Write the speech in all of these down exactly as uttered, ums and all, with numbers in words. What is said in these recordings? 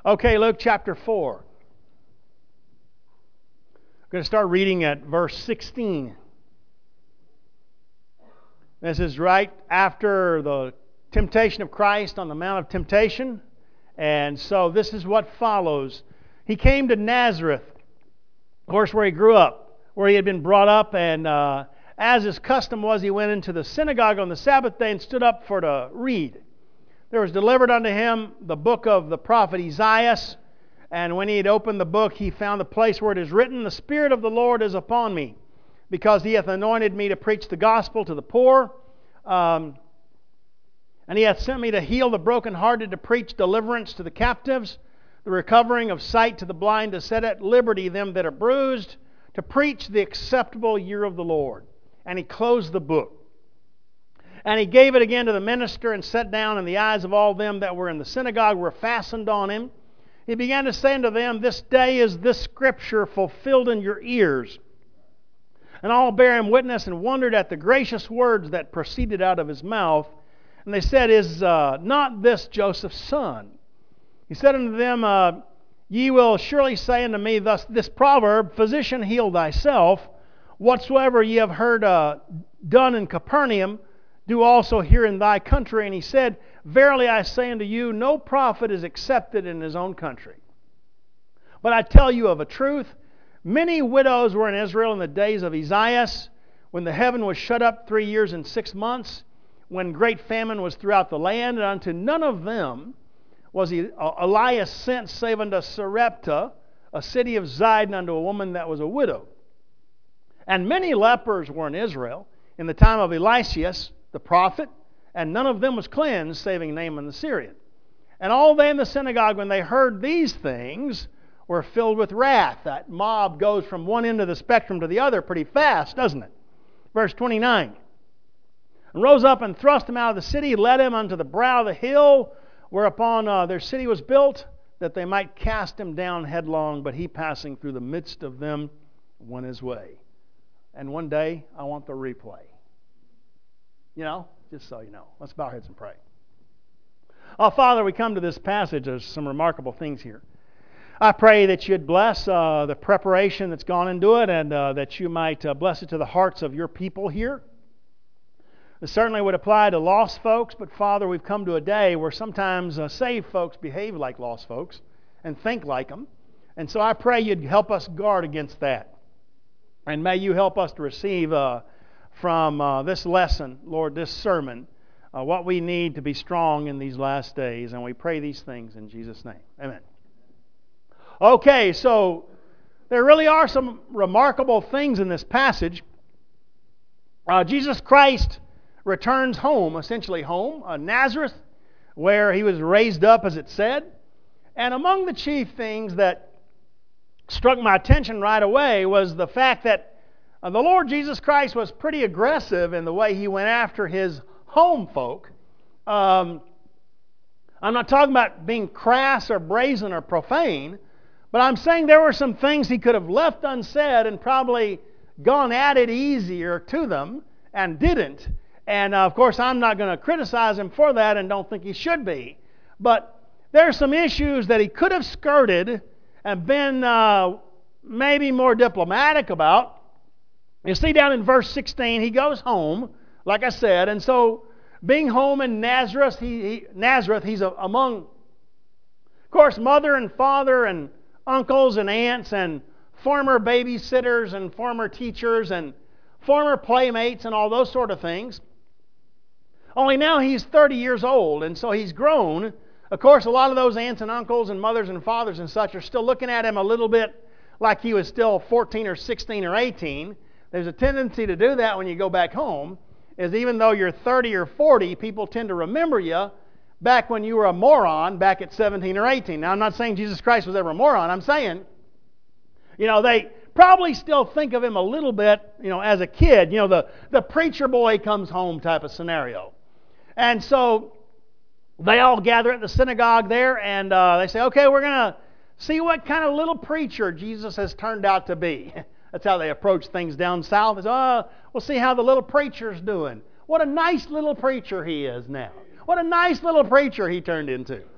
Okay, Luke chapter four. I'm going to start reading at verse sixteen. This is right after the temptation of Christ on the Mount of Temptation. And so this is what follows. He came to Nazareth, of course, where he grew up, where he had been brought up. And uh, as his custom was, he went into the synagogue on the Sabbath day and stood up for to read. There was delivered unto him the book of the prophet Isaiah. And when he had opened the book, he found the place where it is written, The Spirit of the Lord is upon me, because he hath anointed me to preach the gospel to the poor. Um, and he hath sent me to heal the brokenhearted, to preach deliverance to the captives, the recovering of sight to the blind, to set at liberty them that are bruised, to preach the acceptable year of the Lord. And he closed the book. And he gave it again to the minister, and sat down, and the eyes of all them that were in the synagogue were fastened on him. He began to say unto them, This day is this scripture fulfilled in your ears. And all bare him witness, and wondered at the gracious words that proceeded out of his mouth. And they said, Is uh, not this Joseph's son? He said unto them, uh, Ye will surely say unto me thus this proverb, Physician, heal thyself. Whatsoever ye have heard uh, done in Capernaum, do also here in thy country. And he said, Verily I say unto you, no prophet is accepted in his own country. But I tell you of a truth, many widows were in Israel in the days of Isaiah, when the heaven was shut up three years and six months, when great famine was throughout the land, and unto none of them was Elias sent, save unto Sarepta, a city of Zidon, unto a woman that was a widow. And many lepers were in Israel in the time of Eliseus, the prophet, and none of them was cleansed, saving Naaman the Syrian. And all they in the synagogue, when they heard these things, were filled with wrath. That mob goes from one end of the spectrum to the other pretty fast, doesn't it? Verse twenty-nine. And rose up and thrust him out of the city, led him unto the brow of the hill, whereupon uh, their city was built, that they might cast him down headlong. But he, passing through the midst of them, went his way. And one day, I want the replay. You know, just so you know. Let's bow our heads and pray. Oh, Father, we come to this passage. There's some remarkable things here. I pray that you'd bless uh, the preparation that's gone into it, and uh, that you might uh, bless it to the hearts of your people here. This certainly would apply to lost folks, but Father, we've come to a day where sometimes uh, saved folks behave like lost folks and think like them. And so I pray you'd help us guard against that. And may you help us to receive uh, from uh, this lesson, Lord, this sermon, uh, what we need to be strong in these last days. And we pray these things in Jesus' name. Amen. Okay, so there really are some remarkable things in this passage. Uh, Jesus Christ returns home, essentially home, uh, Nazareth, where he was raised up, as it said. And among the chief things that struck my attention right away was the fact that uh, the Lord Jesus Christ was pretty aggressive in the way he went after his home folk. Um, I'm not talking about being crass or brazen or profane, but I'm saying there were some things he could have left unsaid and probably gone at it easier to them and didn't. And uh, of course, I'm not going to criticize him for that and don't think he should be. But there are some issues that he could have skirted and been uh, maybe more diplomatic about. You see down in verse sixteen, he goes home, like I said, and so being home in Nazareth, he, he, Nazareth, he's a, among, of course, mother and father and uncles and aunts and former babysitters and former teachers and former playmates and all those sort of things. Only now he's thirty years old, and so he's grown. Of course, a lot of those aunts and uncles and mothers and fathers and such are still looking at him a little bit like he was still fourteen or sixteen or eighteen. There's a tendency to do that when you go back home, is even though you're thirty or forty, people tend to remember you back when you were a moron back at seventeen or eighteen. Now, I'm not saying Jesus Christ was ever a moron. I'm saying, you know, they probably still think of him a little bit, you know, as a kid. You know, the, the preacher boy comes home type of scenario. And so they all gather at the synagogue there, and uh, they say, okay, we're going to see what kind of little preacher Jesus has turned out to be. That's how they approach things down south. They say, oh, we'll see how the little preacher's doing. What a nice little preacher he is now. What a nice little preacher he turned into.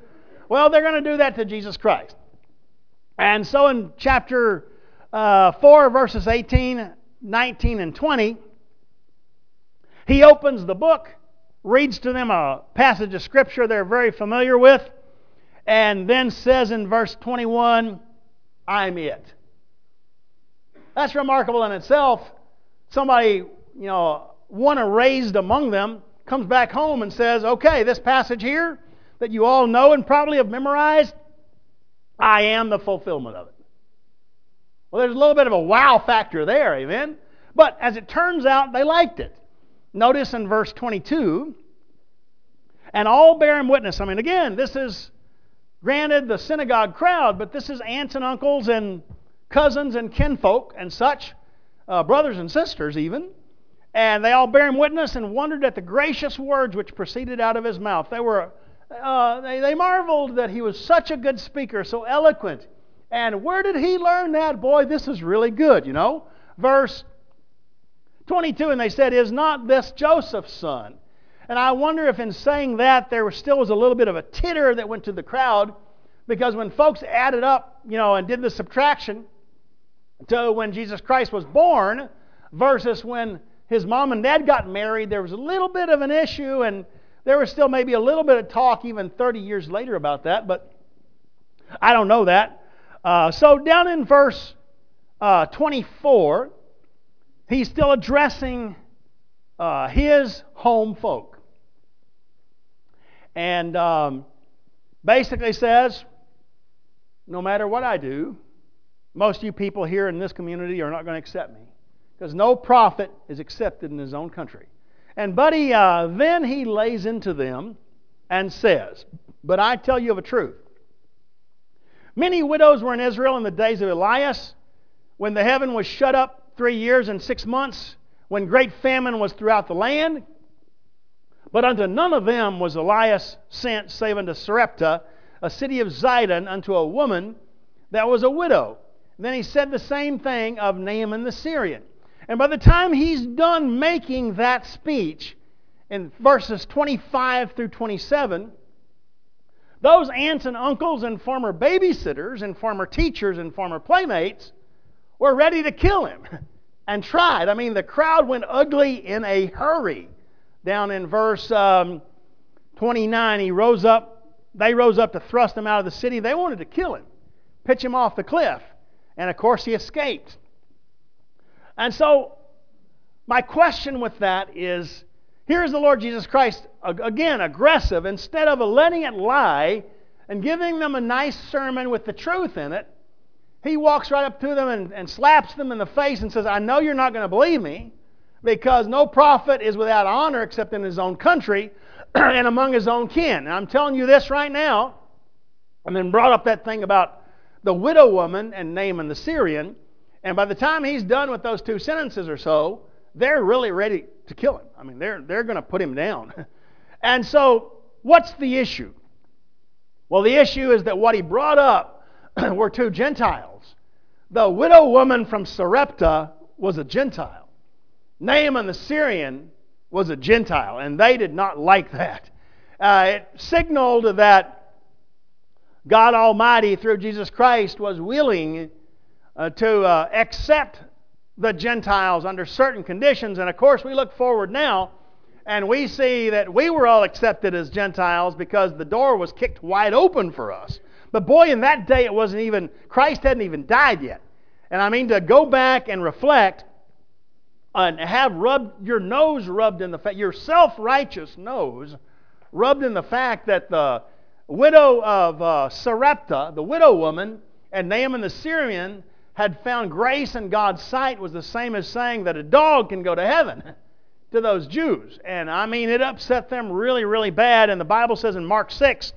Well, they're going to do that to Jesus Christ. And so in chapter uh, four, verses eighteen, nineteen, and twenty, he opens the book, reads to them a passage of Scripture they're very familiar with, and then says in verse twenty-one, I'm it. That's remarkable in itself. Somebody, you know, one raised among them, comes back home and says, okay, this passage here that you all know and probably have memorized, I am the fulfillment of it. Well, there's a little bit of a wow factor there, amen? But as it turns out, they liked it. Notice in verse twenty-two, and all bear him witness. I mean, again, this is, granted, the synagogue crowd, but this is aunts and uncles and cousins and kinfolk and such, uh, brothers and sisters even. And they all bear him witness and wondered at the gracious words which proceeded out of his mouth. They were, uh, they, they marveled that he was such a good speaker, so eloquent. And where did he learn that? Boy, this is really good, you know. Verse twenty-two, and they said, is not this Joseph's son? And I wonder if in saying that there was still was a little bit of a titter that went to the crowd, because when folks added up, you know, and did the subtraction to when Jesus Christ was born versus when his mom and dad got married, there was a little bit of an issue, and there was still maybe a little bit of talk even thirty years later about that, but I don't know that. Uh, so down in verse uh, twenty-four, he's still addressing uh, his home folk. And um, basically says, no matter what I do, most of you people here in this community are not going to accept me, because no prophet is accepted in his own country. And but he, uh, then he lays into them and says, but I tell you of a truth. Many widows were in Israel in the days of Elias, when the heaven was shut up three years and six months, when great famine was throughout the land. But unto none of them was Elias sent, save unto Sarepta, a city of Zidon, unto a woman that was a widow. And then he said the same thing of Naaman the Syrian. And by the time he's done making that speech, in verses twenty-five through twenty-seven, those aunts and uncles and former babysitters and former teachers and former playmates were ready to kill him and tried. I mean, the crowd went ugly in a hurry. Down in verse um, twenty-nine, he rose up. They rose up to thrust him out of the city. They wanted to kill him, pitch him off the cliff. And of course, he escaped. And so, my question with that is, here's the Lord Jesus Christ, again, aggressive. Instead of letting it lie and giving them a nice sermon with the truth in it, he walks right up to them and, and slaps them in the face and says, I know you're not going to believe me, because no prophet is without honor except in his own country and among his own kin. And I'm telling you this right now, and then brought up that thing about the widow woman and Naaman the Syrian, and by the time he's done with those two sentences or so, they're really ready to kill him. I mean, they're, they're going to put him down. And so, what's the issue? Well, the issue is that what he brought up were two Gentiles. The widow woman from Sarepta was a Gentile. Naaman the Syrian was a Gentile, and they did not like that. Uh, it signaled that God Almighty, through Jesus Christ, was willing uh, to uh, accept the Gentiles under certain conditions. And of course, we look forward now, and we see that we were all accepted as Gentiles because the door was kicked wide open for us. But boy, in that day, it wasn't even, Christ hadn't even died yet. And I mean, to go back and reflect and have rubbed your nose rubbed in the fact, your self-righteous nose rubbed in the fact that the widow of uh, Sarepta, the widow woman, and Naaman the Syrian had found grace in God's sight was the same as saying that a dog can go to heaven to those Jews. And I mean, it upset them really, really bad. And the Bible says in Mark six,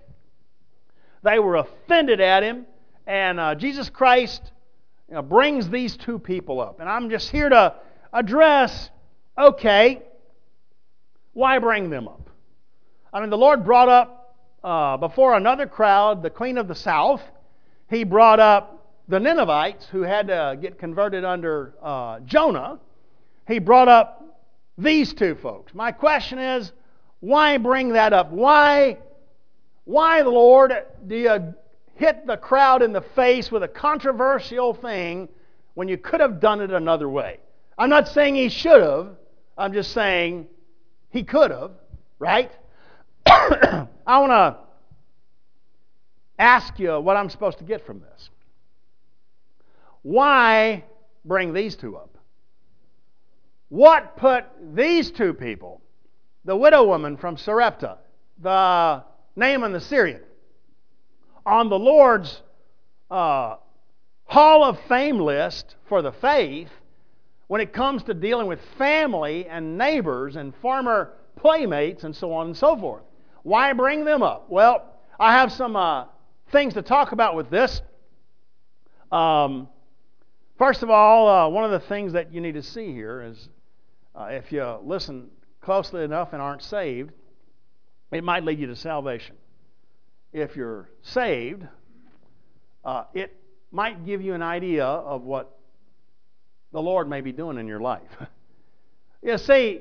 they were offended at him. And uh, Jesus Christ, you know, brings these two people up. And I'm just here to address, okay, why bring them up? I mean, the Lord brought up uh, before another crowd, the queen of the south. He brought up the Ninevites, who had to get converted under uh, Jonah. He brought up these two folks. My question is, why bring that up? Why Why, Lord, do you hit the crowd in the face with a controversial thing when you could have done it another way? I'm not saying he should have. I'm just saying he could have, right? I want to ask you what I'm supposed to get from this. Why bring these two up? What put these two people, the widow woman from Sarepta, the Naaman the Syrian, on the Lord's uh, Hall of Fame list for the faith when it comes to dealing with family and neighbors and former playmates and so on and so forth? Why bring them up? Well, I have some uh, things to talk about with this. Um, first of all, uh, one of the things that you need to see here is uh, if you listen closely enough and aren't saved, it might lead you to salvation. If you're saved, uh, it might give you an idea of what the Lord may be doing in your life. You see,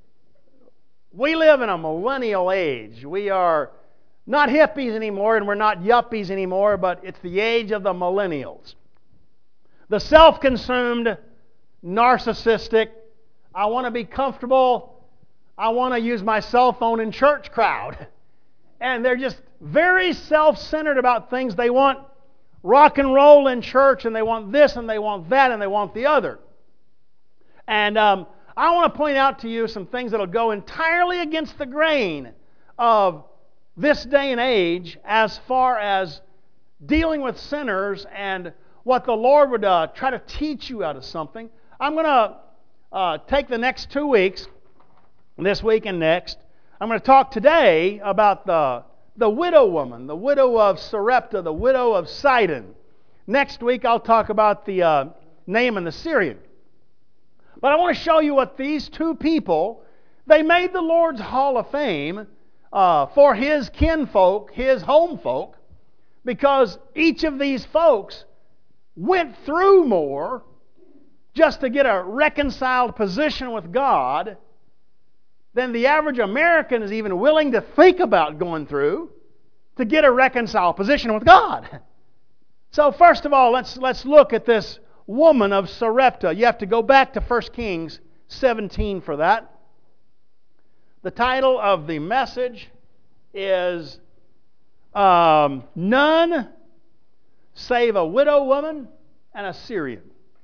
we live in a millennial age. We are not hippies anymore and we're not yuppies anymore, but it's the age of the millennials. The self-consumed, narcissistic, I want to be comfortable, I want to use my cell phone in church crowd. And they're just very self-centered about things. They want rock and roll in church, and they want this, and they want that, and they want the other. And um, I want to point out to you some things that will go entirely against the grain of this day and age as far as dealing with sinners and what the Lord would uh, try to teach you out of something. I'm going to uh, take the next two weeks, this week and next. I'm going to talk today about the, the widow woman, the widow of Sarepta, the widow of Sidon. Next week I'll talk about the uh, Naaman the Syrian. But I want to show you what these two people, they made the Lord's Hall of Fame uh, for His kinfolk, His home folk, because each of these folks went through more just to get a reconciled position with God than the average American is even willing to think about going through to get a reconciled position with God. So first of all, let's, let's look at this woman of Sarepta. You have to go back to First Kings seventeen for that. The title of the message is um, None Save a Widow Woman and a Syrian.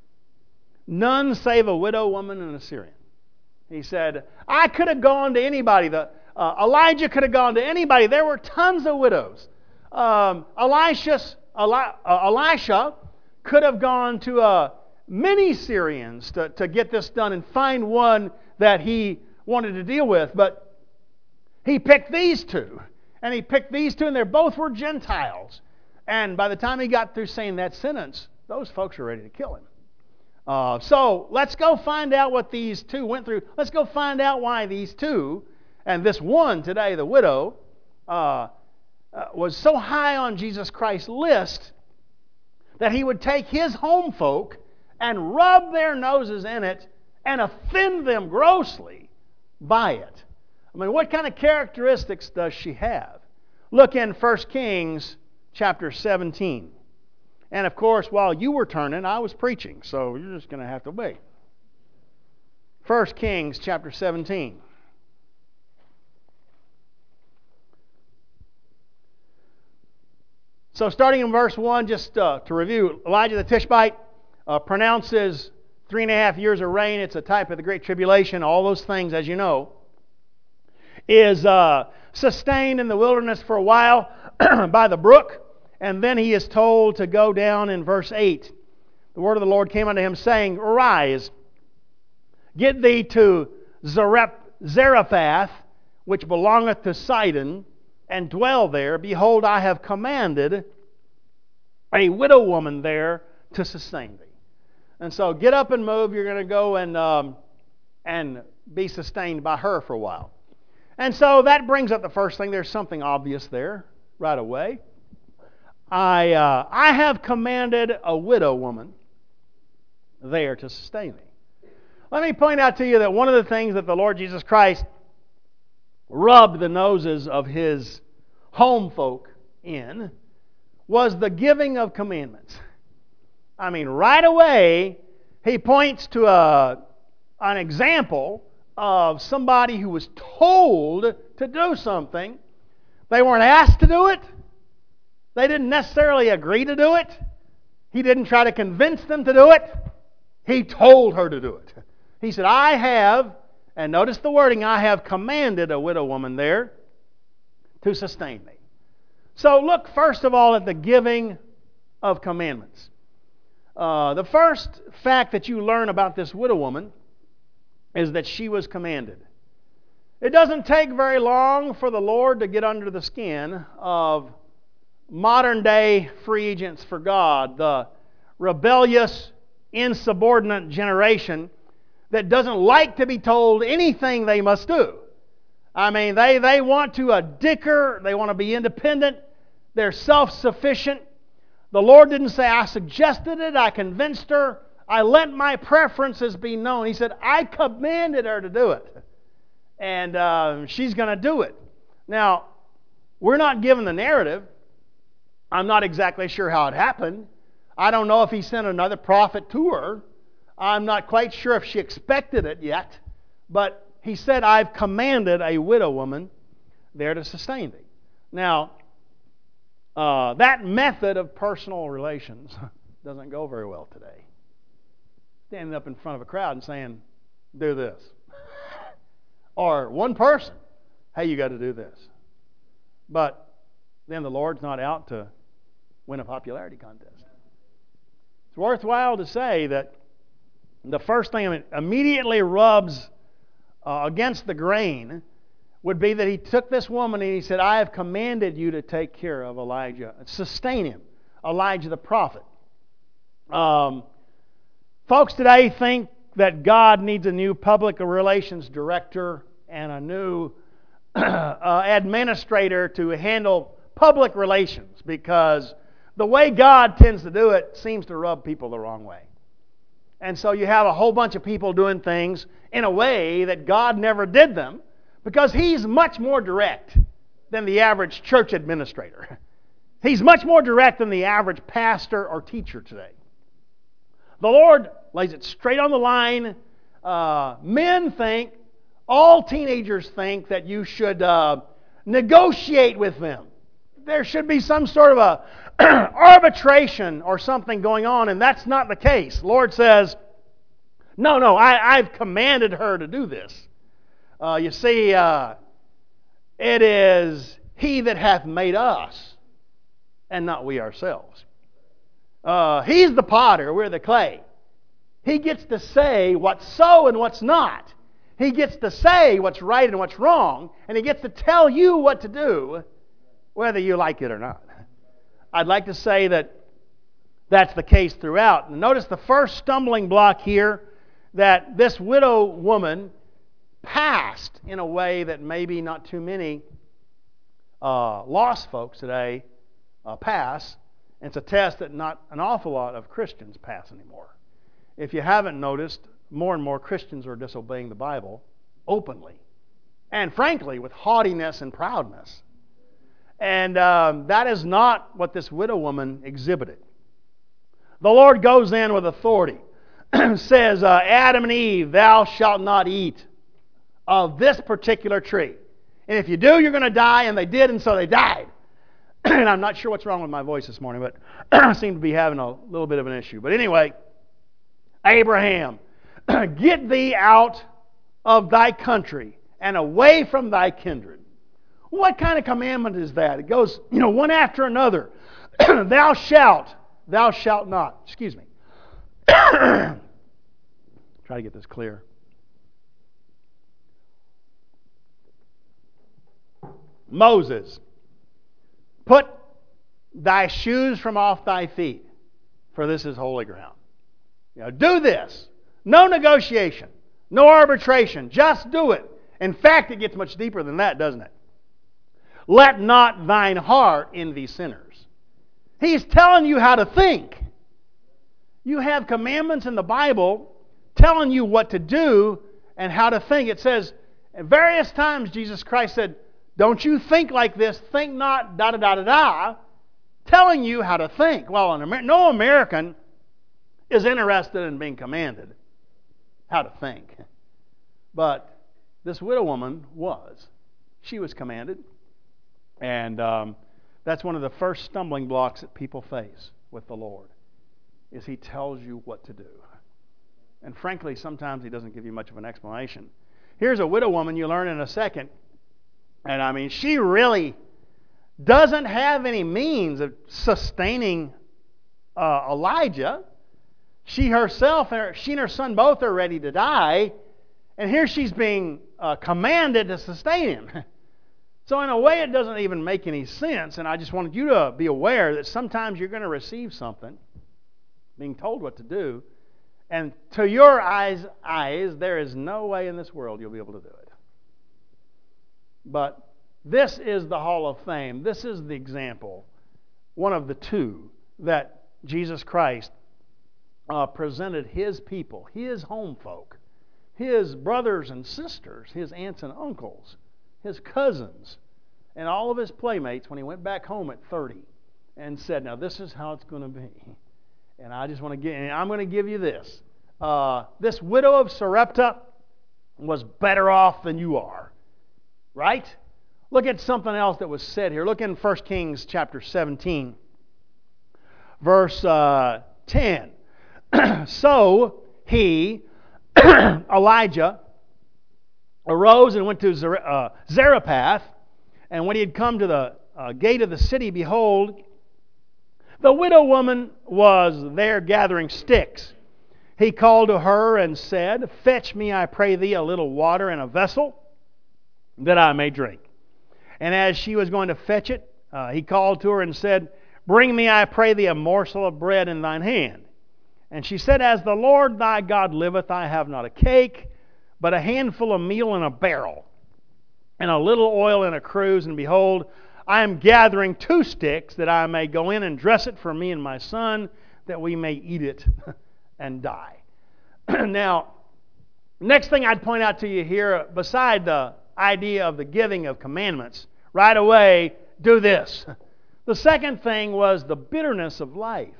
None save a widow woman and a Syrian. He said, I could have gone to anybody. The, uh, Elijah could have gone to anybody. There were tons of widows. Um, Elisha's, Eli, uh, Elisha could have gone to uh, many Syrians to, to get this done and find one that he wanted to deal with. But he picked these two. And he picked these two, and they both were Gentiles. And by the time he got through saying that sentence, those folks were ready to kill him. Uh, so let's go find out what these two went through. Let's go find out why these two, and this one today, the widow, uh, uh, was so high on Jesus Christ's list that He would take His home folk and rub their noses in it and offend them grossly by it. I mean, what kind of characteristics does she have? Look in First Kings chapter seventeen. And of course, while you were turning, I was preaching, so you're just going to have to wait. First Kings chapter seventeen. So starting in verse one, just uh, to review, Elijah the Tishbite uh, pronounces three and a half years of rain. It's a type of the Great Tribulation. All those things, as you know, is uh, sustained in the wilderness for a while by the brook. And then he is told to go down in verse eight. The word of the Lord came unto him, saying, Arise, get thee to Zarephath, which belongeth to Sidon, and dwell there. Behold, I have commanded a widow woman there to sustain thee. And so get up and move. You're going to go and, um, and be sustained by her for a while. And so that brings up the first thing. There's something obvious there right away. I, uh, I have commanded a widow woman there to sustain me. Let me point out to you that one of the things that the Lord Jesus Christ rubbed the noses of His home folk in was the giving of commandments. I mean, right away, he points to a, an example of somebody who was told to do something. They weren't asked to do it. They didn't necessarily agree to do it. He didn't try to convince them to do it. He told her to do it. He said, I have, and notice the wording, I have commanded a widow woman there to sustain me. So look first of all at the giving of commandments. Uh, the first fact that you learn about this widow woman is that she was commanded. It doesn't take very long for the Lord to get under the skin of modern day free agents for God, the rebellious, insubordinate generation that doesn't like to be told anything they must do. I mean, they, they want to a dicker, they want to be independent, they're self-sufficient. The Lord didn't say, I suggested it, I convinced her, I let my preferences be known. He said, I commanded her to do it. And uh, she's going to do it. Now, we're not given the narrative. I'm not exactly sure how it happened. I don't know if he sent another prophet to her. I'm not quite sure if she expected it yet. But he said, I've commanded a widow woman there to sustain thee. Now, uh, that method of personal relations doesn't go very well today. Standing up in front of a crowd and saying, do this. Or one person, hey, you got to do this. But then the Lord's not out to win a popularity contest. It's worthwhile to say that the first thing that immediately rubs uh, against the grain would be that he took this woman and he said, I have commanded you to take care of Elijah, sustain him, Elijah the prophet. Um, folks today think that God needs a new public relations director and a new uh, administrator to handle public relations, because the way God tends to do it seems to rub people the wrong way. And so you have a whole bunch of people doing things in a way that God never did them, because He's much more direct than the average church administrator. He's much more direct than the average pastor or teacher today. The Lord lays it straight on the line. Uh, men think, all teenagers think that you should uh, negotiate with them. There should be some sort of a arbitration or something going on, and that's not the case. The Lord says, no, no, I, I've commanded her to do this. Uh, you see, uh, it is He that hath made us, and not we ourselves. Uh, he's the potter, we're the clay. He gets to say what's so and what's not. He gets to say what's right and what's wrong, and He gets to tell you what to do, whether you like it or not. I'd like to say that that's the case throughout. Notice the first stumbling block here, that this widow woman passed in a way that maybe not too many uh, lost folks today uh, pass. It's a test that not an awful lot of Christians pass anymore. If you haven't noticed, more and more Christians are disobeying the Bible openly, and frankly with haughtiness and proudness. And um, that is not what this widow woman exhibited. The Lord goes in with authority, says, uh, Adam and Eve, thou shalt not eat of this particular tree. And if you do, you're going to die. And they did, and so they died. And I'm not sure what's wrong with my voice this morning, but I seem to be having a little bit of an issue. But anyway, Abraham, get thee out of thy country and away from thy kindred. What kind of commandment is that? It goes, you know, one after another. Thou shalt, thou shalt not. Excuse me. Try to get this clear. Moses, put thy shoes from off thy feet, for this is holy ground. You know, do this. No negotiation. No arbitration. Just do it. In fact, it gets much deeper than that, doesn't it? Let not thine heart envy sinners. He's telling you how to think. You have commandments in the Bible telling you what to do and how to think. It says, at various times Jesus Christ said, Don't you think like this, think not da da da da da, telling you how to think. Well, an Amer- no American is interested in being commanded how to think. But this widow woman was. She was commanded. And um, that's one of the first stumbling blocks that people face with the Lord, is He tells you what to do. And frankly, sometimes He doesn't give you much of an explanation. Here's a widow woman you learn in a second. And I mean, she really doesn't have any means of sustaining uh, Elijah. She herself, and her, she and her son both are ready to die. And here she's being uh, commanded to sustain him. So in a way, it doesn't even make any sense. And I just wanted you to be aware that sometimes you're going to receive something, being told what to do, and to your eyes, eyes, there is no way in this world you'll be able to do it. But this is the Hall of Fame. This is the example, one of the two, that Jesus Christ uh, presented His people, His home folk, His brothers and sisters, His aunts and uncles, His cousins, and all of His playmates when He went back home at thirty and said, now this is how it's going to be. And I just want to get, and I'm going to give you this. Uh, this widow of Sarepta was better off than you are. Right? Look at something else that was said here. Look in First Kings chapter seventeen, verse uh, ten. So he, Elijah, arose and went to Zer- uh, Zarephath, and when he had come to the uh, gate of the city, behold, the widow woman was there gathering sticks. He called to her and said, fetch me, I pray thee, a little water in a vessel, that I may drink. And as she was going to fetch it, uh, he called to her and said, bring me, I pray thee, a morsel of bread in thine hand. And she said, as the Lord thy God liveth, I have not a cake, but a handful of meal in a barrel, and a little oil in a cruse. And behold, I am gathering two sticks, that I may go in and dress it for me and my son, that we may eat it and die. Now, next thing I'd point out to you here, beside the idea of the giving of commandments, right away, do this. The second thing was the bitterness of life.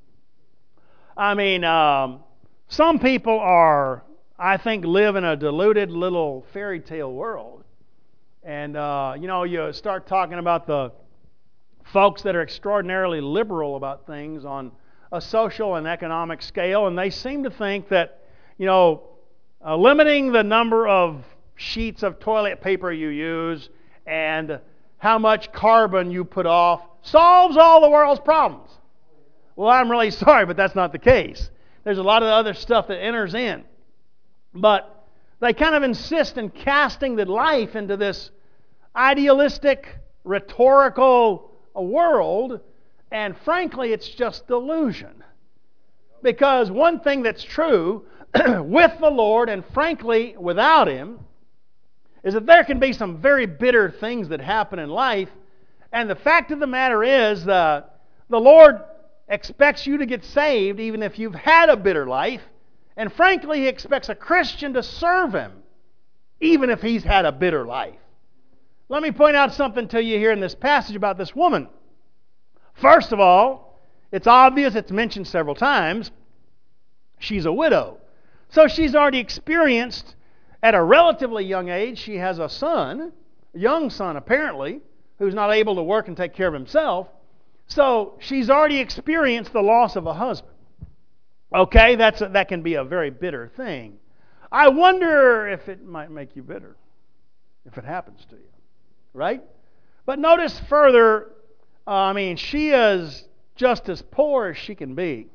I mean, um, some people are, I think, live in a deluded little fairy tale world. And, uh, you know, you start talking about the folks that are extraordinarily liberal about things on a social and economic scale, and they seem to think that, you know, uh, limiting the number of sheets of toilet paper you use and how much carbon you put off solves all the world's problems. Well, I'm really sorry, but that's not the case. There's a lot of other stuff that enters in. But they kind of insist in casting the life into this idealistic, rhetorical world, and frankly, it's just delusion. Because one thing that's true with the Lord, and frankly, without Him, is that there can be some very bitter things that happen in life. And the fact of the matter is, uh, the Lord expects you to get saved even if you've had a bitter life. And frankly, He expects a Christian to serve Him even if he's had a bitter life. Let me point out something to you here in this passage about this woman. First of all, it's obvious, it's mentioned several times, she's a widow. So she's already experienced, at a relatively young age, she has a son, a young son apparently, who's not able to work and take care of himself. So she's already experienced the loss of a husband. Okay, that's a, that can be a very bitter thing. I wonder if it might make you bitter, if it happens to you, right? But notice further, uh, I mean, she is just as poor as she can be.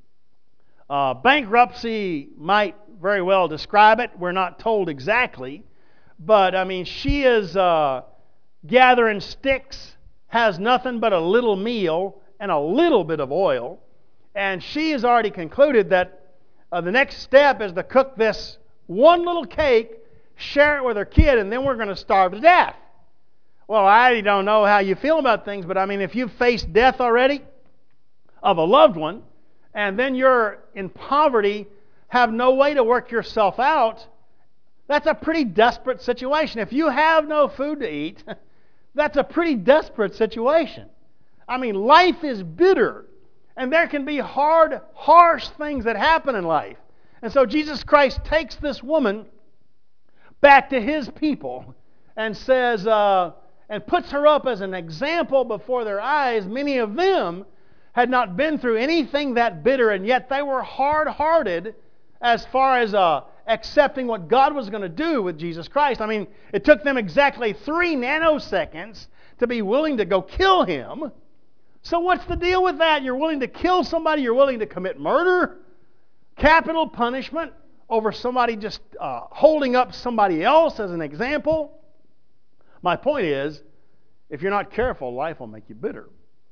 Uh, bankruptcy might very well describe it. We're not told exactly. But, I mean, she is uh, gathering sticks, has nothing but a little meal and a little bit of oil. And she has already concluded that uh, the next step is to cook this one little cake, share it with her kid, and then we're going to starve to death. Well, I don't know how you feel about things, but I mean, if you've faced death already of a loved one, and then you're in poverty, have no way to work yourself out, that's a pretty desperate situation. If you have no food to eat, That's a pretty desperate situation. I mean, life is bitter, and there can be hard, harsh things that happen in life. And so Jesus Christ takes this woman back to His people and says, uh, and puts her up as an example before their eyes. Many of them had not been through anything that bitter, and yet they were hard-hearted as far as uh, accepting what God was going to do with Jesus Christ. I mean, it took them exactly three nanoseconds to be willing to go kill Him. So what's the deal with that? You're willing to kill somebody? You're willing to commit murder? Capital punishment over somebody just uh, holding up somebody else as an example? My point is, if you're not careful, life will make you bitter.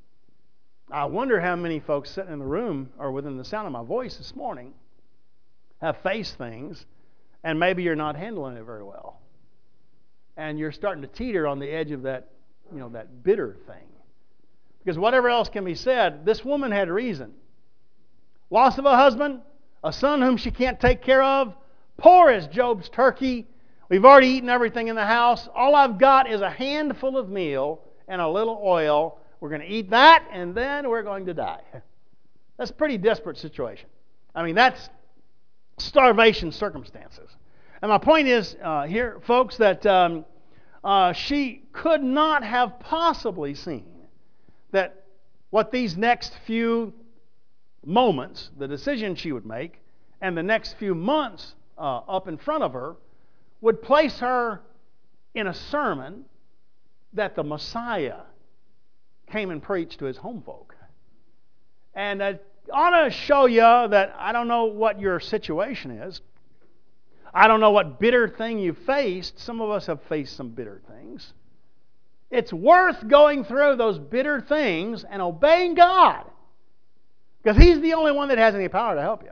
I wonder how many folks sitting in the room or within the sound of my voice this morning have faced things, and maybe you're not handling it very well. And you're starting to teeter on the edge of that, you know, that bitter thing. Because whatever else can be said, this woman had reason. Loss of a husband, a son whom she can't take care of, poor as Job's turkey. We've already eaten everything in the house. All I've got is a handful of meal and a little oil. We're going to eat that, and then we're going to die. That's a pretty desperate situation. I mean, that's starvation circumstances. And my point is uh, here, folks, that um, uh, she could not have possibly seen that what these next few moments, the decision she would make, and the next few months uh, up in front of her would place her in a sermon that the Messiah came and preached to His home folk. And I ought to show you that I don't know what your situation is. I don't know what bitter thing you faced. Some of us have faced some bitter things. It's worth going through those bitter things and obeying God, because He's the only one that has any power to help you.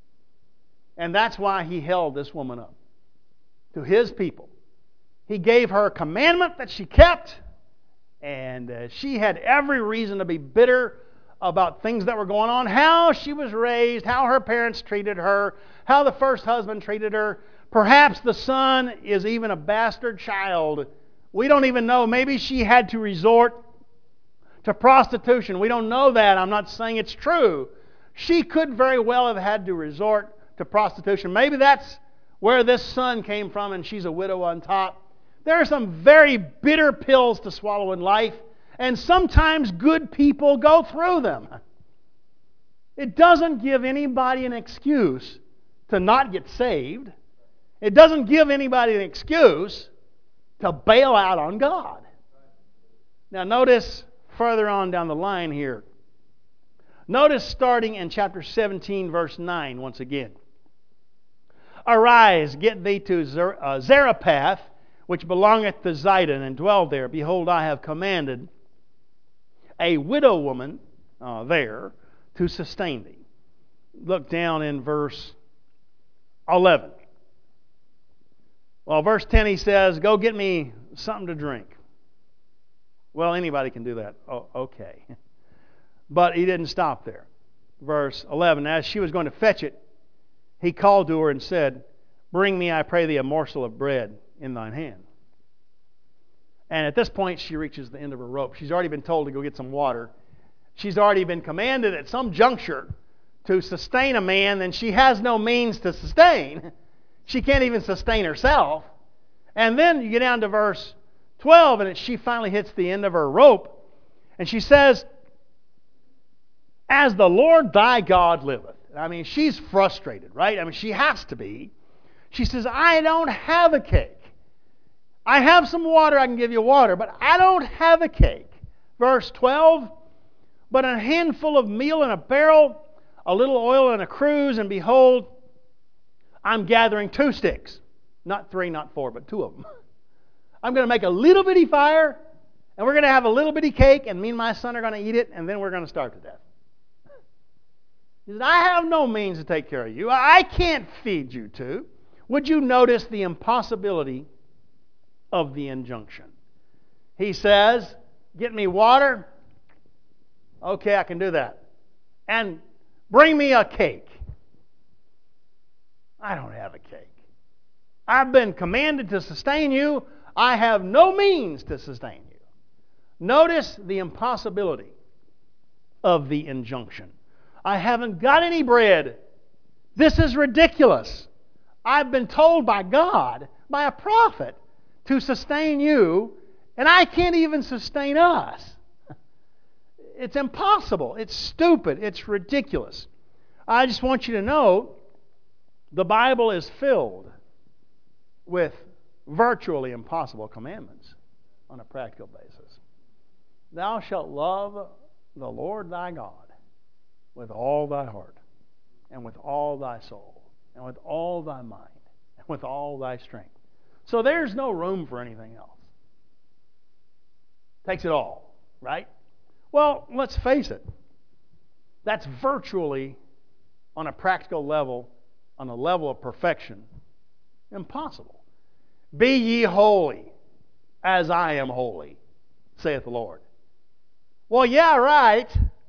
And that's why He held this woman up to His people. He gave her a commandment that she kept, and uh, she had every reason to be bitter about things that were going on, how she was raised, how her parents treated her, how the first husband treated her. Perhaps the son is even a bastard child. We don't even know. Maybe she had to resort to prostitution. We don't know that. I'm not saying it's true. She could very well have had to resort to prostitution. Maybe that's where this son came from, and she's a widow on top. There are some very bitter pills to swallow in life, and sometimes good people go through them. It doesn't give anybody an excuse to not get saved. It doesn't give anybody an excuse to bail out on God. Now notice further on down the line here. Notice starting in chapter seventeen, verse nine once again. Arise, get thee to Zer- uh, Zarephath, which belongeth to Zidon, and dwell there. Behold, I have commanded a widow woman uh, there to sustain thee. Look down in verse eleven. Well, verse ten, he says, go get me something to drink. Well, anybody can do that. Oh, okay. But he didn't stop there. Verse eleven, as she was going to fetch it, he called to her and said, bring me, I pray thee, a morsel of bread in thine hand. And at this point, she reaches the end of her rope. She's already been told to go get some water. She's already been commanded at some juncture to sustain a man, and she has no means to sustain. She can't even sustain herself. And then you get down to verse twelve, and it, she finally hits the end of her rope, and she says, as the Lord thy God liveth. I mean, she's frustrated, right? I mean, she has to be. She says, I don't have a cake. I have some water, I can give you water, but I don't have a cake. Verse twelve, but a handful of meal in a barrel, a little oil in a cruse, and behold, I'm gathering two sticks. Not three, not four, but two of them. I'm going to make a little bitty fire, and we're going to have a little bitty cake, and me and my son are going to eat it, and then we're going to starve to death. He said, I have no means to take care of you. I can't feed you two. Would you notice the impossibility of the injunction? He says, get me water. Okay, I can do that. And bring me a cake. I don't have a cake. I've been commanded to sustain you. I have no means to sustain you. Notice the impossibility of the injunction. I haven't got any bread. This is ridiculous. I've been told by God, by a prophet, to sustain you, and I can't even sustain us. It's impossible. It's stupid. It's ridiculous. I just want you to know the Bible is filled with virtually impossible commandments on a practical basis. Thou shalt love the Lord thy God with all thy heart, and with all thy soul, and with all thy mind, and with all thy strength. So there's no room for anything else. Takes it all, right? Well, let's face it. That's virtually, on a practical level, on a level of perfection, impossible. Be ye holy, as I am holy, saith the Lord. Well, yeah, right.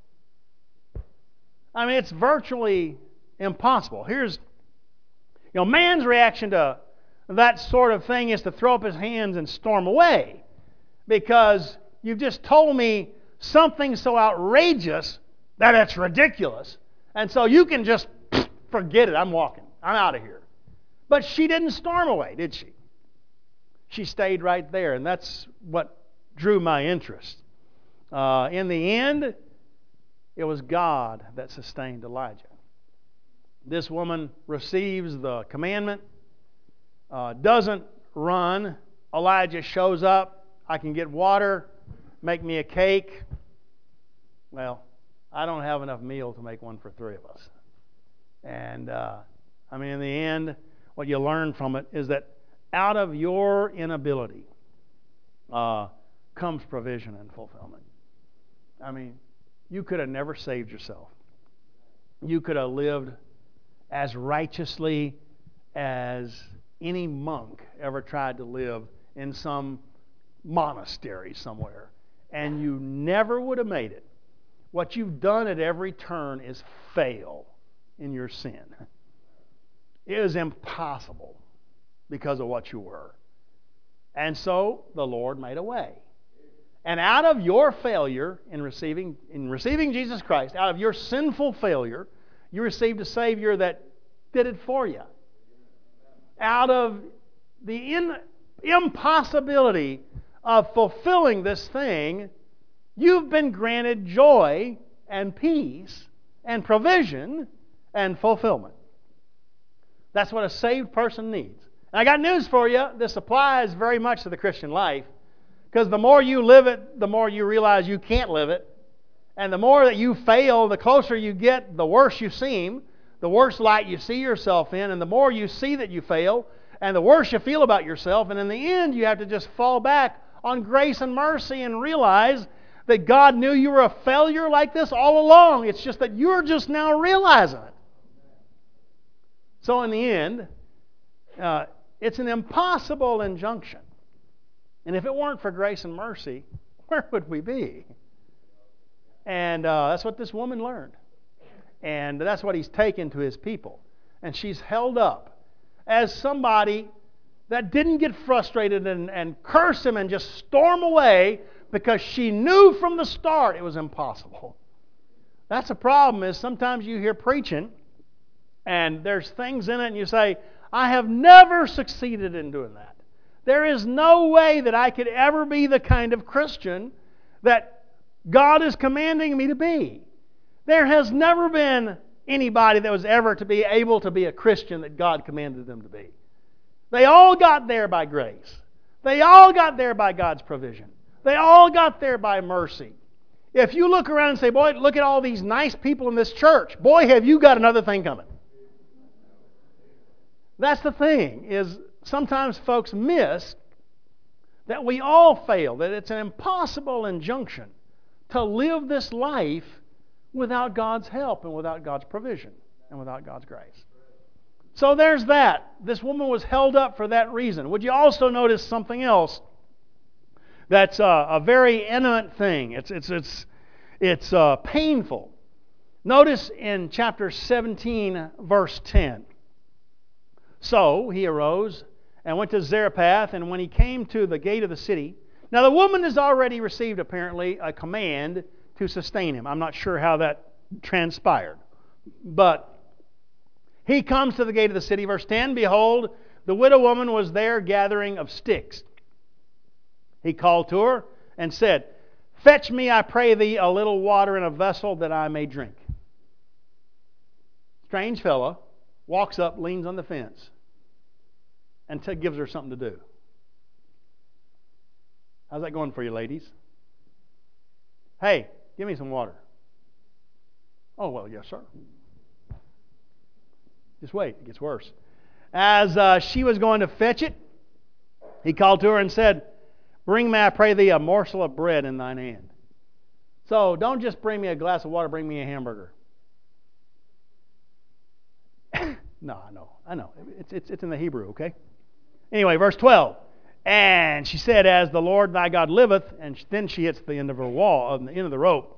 I mean, it's virtually impossible. Here's, you know, man's reaction to that sort of thing is to throw up his hands and storm away, because you've just told me something so outrageous that it's ridiculous, and so you can just forget it. I'm walking. I'm out of here. But she didn't storm away, did she? She stayed right there, and that's what drew my interest. Uh, in the end, it was God that sustained Elijah. This woman receives the commandment, uh, doesn't run. Elijah shows up. I can get water, make me a cake. Well, I don't have enough meal to make one for three of us. And, uh, I mean, in the end, what you learn from it is that out of your inability uh, comes provision and fulfillment. I mean, you could have never saved yourself. You could have lived as righteously as any monk ever tried to live in some monastery somewhere, and you never would have made it. What you've done at every turn is fail in your sin. It is impossible because of what you were. And so the Lord made a way. And out of your failure in receiving, in receiving Jesus Christ, out of your sinful failure, you received a Savior that did it for you. Out of the in, impossibility of fulfilling this thing, you've been granted joy and peace and provision and fulfillment. That's what a saved person needs. And I got news for you. This applies very much to the Christian life, because the more you live it, the more you realize you can't live it. And the more that you fail, the closer you get, the worse you seem, the worse light you see yourself in, and the more you see that you fail, and the worse you feel about yourself. And in the end, you have to just fall back on grace and mercy and realize that God knew you were a failure like this all along. It's just that you're just now realizing it. So in the end, uh, it's an impossible injunction. And if it weren't for grace and mercy, where would we be? And uh, that's what this woman learned. And that's what He's taken to His people. And she's held up as somebody that didn't get frustrated and, and curse Him and just storm away, because she knew from the start it was impossible. That's the problem, is sometimes you hear preaching and there's things in it and you say, I have never succeeded in doing that. There is no way that I could ever be the kind of Christian that God is commanding me to be. There has never been anybody that was ever to be able to be a Christian that God commanded them to be. They all got there by grace. They all got there by God's provision. They all got there by mercy. If you look around and say, boy, look at all these nice people in this church, boy, have you got another thing coming. That's the thing, is sometimes folks miss that we all fail, that it's an impossible injunction to live this life without God's help and without God's provision and without God's grace. So there's that. This woman was held up for that reason. Would you also notice something else that's a, a very intimate thing? It's, it's, it's, it's uh, painful. Notice in chapter seventeen, verse ten. So he arose and went to Zarephath, and when he came to the gate of the city... Now the woman has already received apparently a command to sustain him. I'm not sure how that transpired. But he comes to the gate of the city. Verse ten, behold, the widow woman was there gathering of sticks. He called to her and said, fetch me, I pray thee, a little water in a vessel that I may drink. Strange fella walks up, leans on the fence, and t- gives her something to do. How's that going for you, ladies? Hey, give me some water. Oh, well, yes, sir. Just wait, it gets worse. As uh, she was going to fetch it, he called to her and said, bring me, I pray thee, a morsel of bread in thine hand. So don't just bring me a glass of water, bring me a hamburger. No, I know, I know. It's, it's, it's in the Hebrew, okay? Anyway, verse twelve. And she said, as the Lord thy God liveth, and then she hits the end of her wall, on the end of the rope.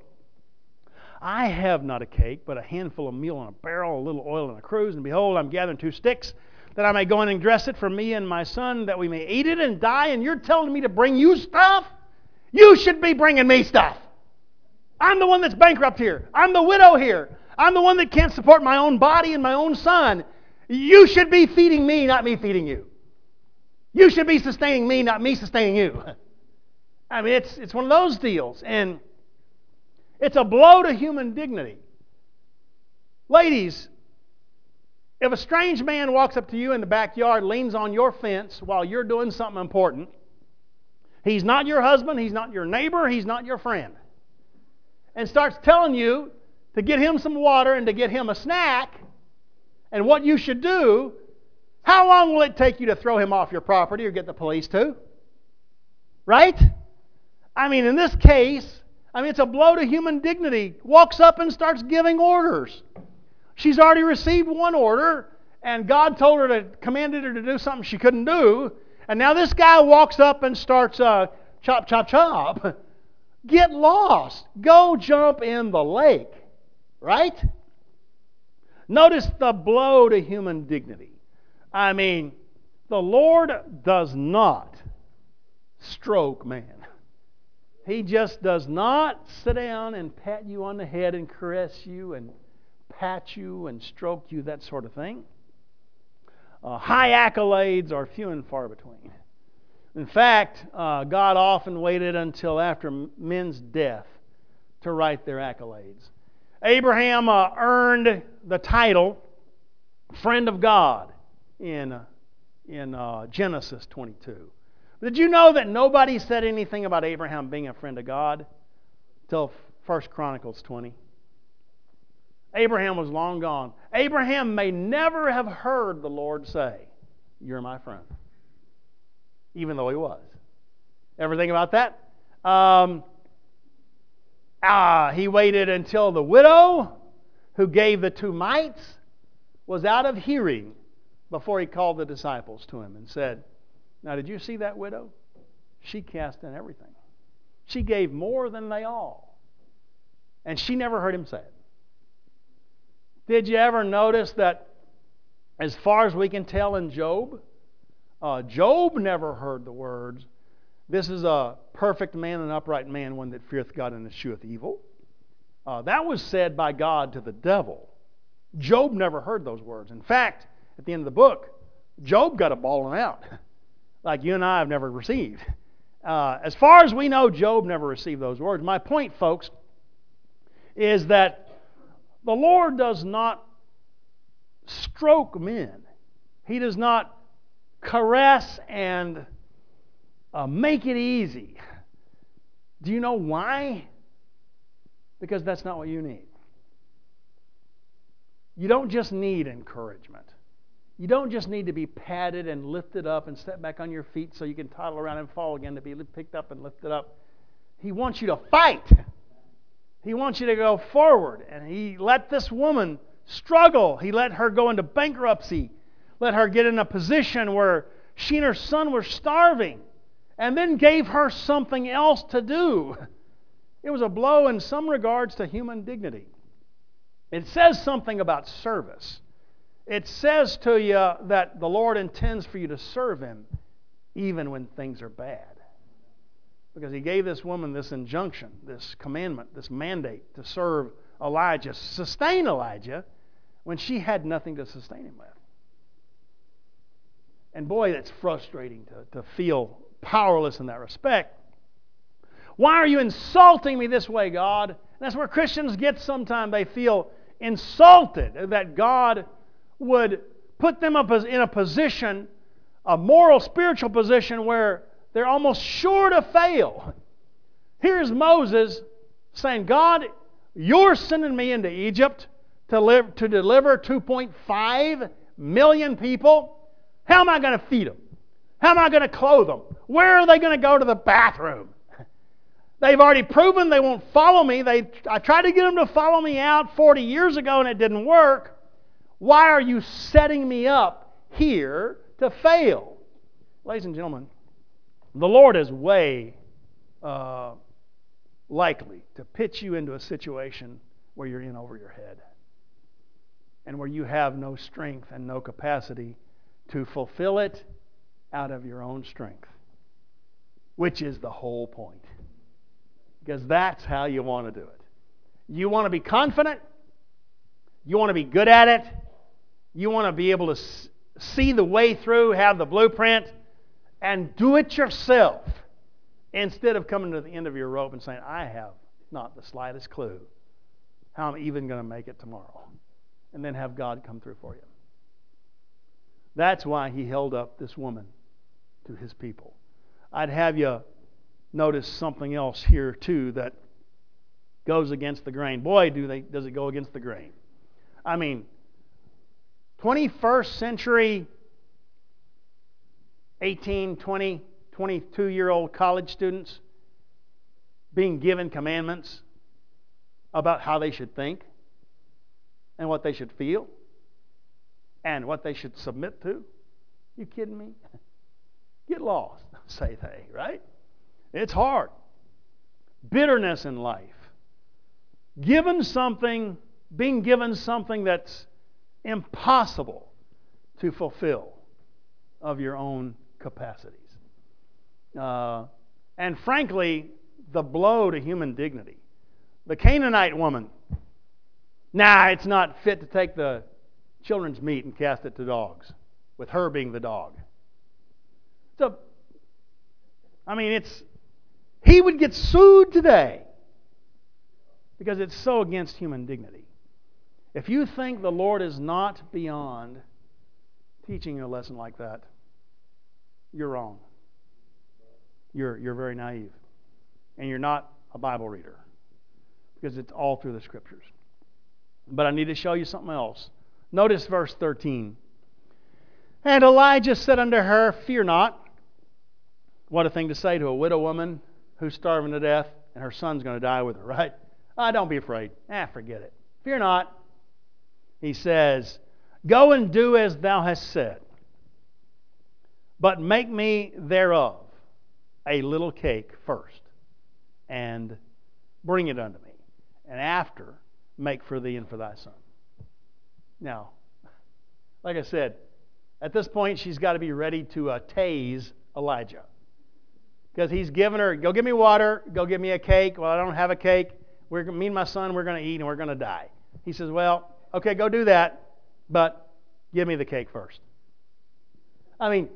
I have not a cake, but a handful of meal in a barrel, a little oil in a cruse, and behold, I'm gathering two sticks, that I may go in and dress it for me and my son, that we may eat it and die, and you're telling me to bring you stuff? You should be bringing me stuff. I'm the one that's bankrupt here. I'm the widow here. I'm the one that can't support my own body and my own son. You should be feeding me, not me feeding you. You should be sustaining me, not me sustaining you. I mean, it's it's one of those deals. And it's a blow to human dignity. Ladies, if a strange man walks up to you in the backyard, leans on your fence while you're doing something important, he's not your husband, he's not your neighbor, he's not your friend, and starts telling you to get him some water and to get him a snack and what you should do, how long will it take you to throw him off your property or get the police to? Right? I mean, in this case, I mean, it's a blow to human dignity. Walks up and starts giving orders. She's already received one order, and God told her to, commanded her to do something she couldn't do, and now this guy walks up and starts uh, chop, chop, chop. Get lost. Go jump in the lake. Right? Notice the blow to human dignity. I mean, the Lord does not stroke man. He just does not sit down and pat you on the head and caress you and pat you and stroke you, that sort of thing. Uh, high accolades are few and far between. In fact, uh, God often waited until after men's death to write their accolades. Abraham uh, earned the title friend of God in, uh, in uh, Genesis twenty-two. Did you know that nobody said anything about Abraham being a friend of God until First Chronicles twenty? Abraham was long gone. Abraham may never have heard the Lord say, "You're my friend," even though he was. Ever think about that? Um, ah, he waited until the widow who gave the two mites was out of hearing before he called the disciples to him and said, "Now, did you see that widow? She cast in everything. She gave more than they all." And she never heard him say it. Did you ever notice that, as far as we can tell in Job, uh, Job never heard the words, "This is a perfect man, an upright man, one that feareth God and escheweth evil"? Uh, that was said by God to the devil. Job never heard those words. In fact, at the end of the book, Job got a bawling out, like you and I have never received. Uh, as far as we know, Job never received those words. My point, folks, is that the Lord does not stroke men. He does not caress and uh, make it easy. Do you know why? Because that's not what you need. You don't just need encouragement. You don't just need to be patted and lifted up and set back on your feet so you can toddle around and fall again to be picked up and lifted up. He wants you to fight. He wants you to go forward. And He let this woman struggle. He let her go into bankruptcy. Let her get in a position where she and her son were starving. And then gave her something else to do. It was a blow in some regards to human dignity. It says something about service. It says to you that the Lord intends for you to serve Him even when things are bad. because he gave this woman this injunction, this commandment, this mandate to serve Elijah, sustain Elijah, when she had nothing to sustain him with. And boy, that's frustrating to, to feel powerless in that respect. Why are you insulting me this way, God? And that's where Christians get sometimes. They feel insulted that God would put them up in a position, a moral, spiritual position, where they're almost sure to fail. Here's Moses saying, God, you're sending me into Egypt to live, to deliver two point five million people. How am I going to feed them? How am I going to clothe them? Where are they going to go to the bathroom? They've already proven they won't follow me. They, I tried to get them to follow me out forty years ago and it didn't work. Why are you setting me up here to fail? Ladies and gentlemen, the Lord is way uh, likely to pitch you into a situation where you're in over your head and where you have no strength and no capacity to fulfill it out of your own strength, which is the whole point. Because that's how you want to do it. You want to be confident. You want to be good at it. You want to be able to see the way through, have the blueprint, and do it yourself instead of coming to the end of your rope and saying, I have not the slightest clue how I'm even going to make it tomorrow. And then have God come through for you. That's why he held up this woman to his people. I'd have you notice something else here too that goes against the grain. Boy, do they does it go against the grain. I mean, twenty-first century, eighteen, twenty, twenty-two-year-old college students being given commandments about how they should think and what they should feel and what they should submit to. You kidding me? Get lost, say they, right? It's hard. Bitterness in life. Given something, being given something that's impossible to fulfill of your own capacities. Uh, and frankly, the blow to human dignity. The Canaanite woman, nah, it's not fit to take the children's meat and cast it to dogs, with her being the dog. So, I mean, it's, he would get sued today because it's so against human dignity. If you think the Lord is not beyond teaching you a lesson like that, you're wrong. You're, you're very naive. And you're not a Bible reader because it's all through the Scriptures. But I need to show you something else. Notice verse thirteen. And Elijah said unto her, fear not. What a thing to say to a widow woman who's starving to death and her son's going to die with her, right? Ah, don't be afraid. Ah, forget it. Fear not. He says, go and do as thou hast said, but make me thereof a little cake first, and bring it unto me, and after make for thee and for thy son. Now, like I said, at this point she's got to be ready to uh, tase Elijah. Because he's given her, go get me water, go get me a cake. Well, I don't have a cake. We're, me and my son, we're going to eat and we're going to die. He says, well, okay, go do that, but give me the cake first. I mean,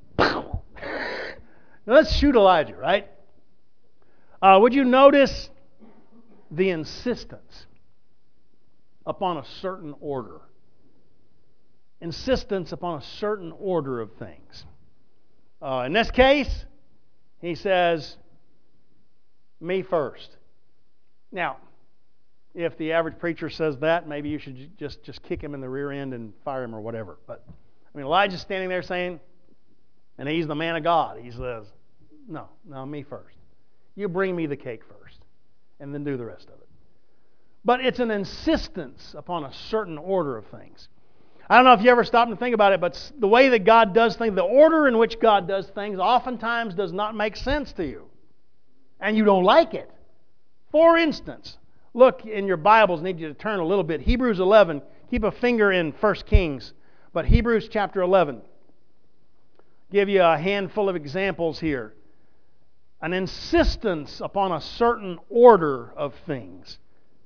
let's shoot Elijah, right? Uh, would you notice the insistence upon a certain order? Insistence upon a certain order of things. Uh, in this case, he says, me first. Now, if the average preacher says that, maybe you should just, just kick him in the rear end and fire him or whatever. But, I mean, Elijah's standing there saying, and he's the man of God. He says, no, no, me first. You bring me the cake first, and then do the rest of it. But it's an insistence upon a certain order of things. I don't know if you ever stop and think about it, but the way that God does things, the order in which God does things, oftentimes does not make sense to you. And you don't like it. For instance, look in your Bibles, I need you to turn a little bit. Hebrews eleven, keep a finger in First Kings, but Hebrews chapter eleven. Give you a handful of examples here. an insistence upon a certain order of things.